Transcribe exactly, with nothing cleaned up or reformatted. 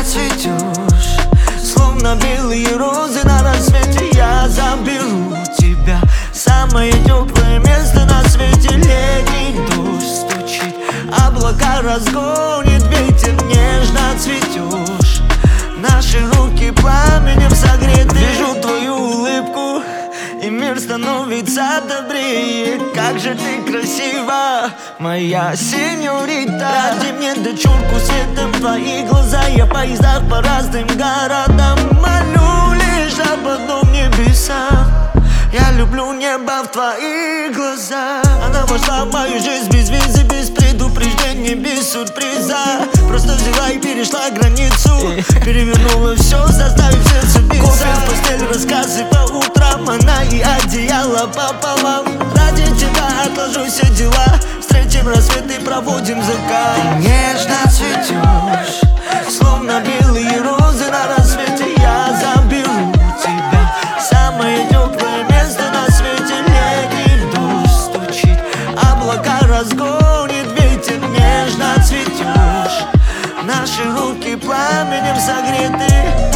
цветешь, словно белые розы на рассвете. Я заберу тебя в самое теплое место на свете. Летний дождь стучит, облака разгонит ветер, нежно цветешь. Наши руки пламенем согреты. Вижу твою улыбку, и мир становится добрее. Как же ты красива, моя сеньорита. Ради мне дочурку светом твои глаза. Я в поездах по разным городам молю лишь об одном небеса. Я люблю небо в твоих глазах. Она вошла в мою жизнь без визы, без предупреждения, без сюрприза. Просто взяла и перешла границу, перевернула все, заставив сердце биться. Кофе в постель, рассказы по утрам, она и одеяло пополам. Ради тебя отложу все дела, встретим рассвет и проводим закат. Ты нежно цветешь, словно белые розы на рассвете. Я заберу тебя в самое теплое место на свете. Летний дождь стучит, облака разгонит ветер, нежно цветешь. Наши руки пламенем согреты.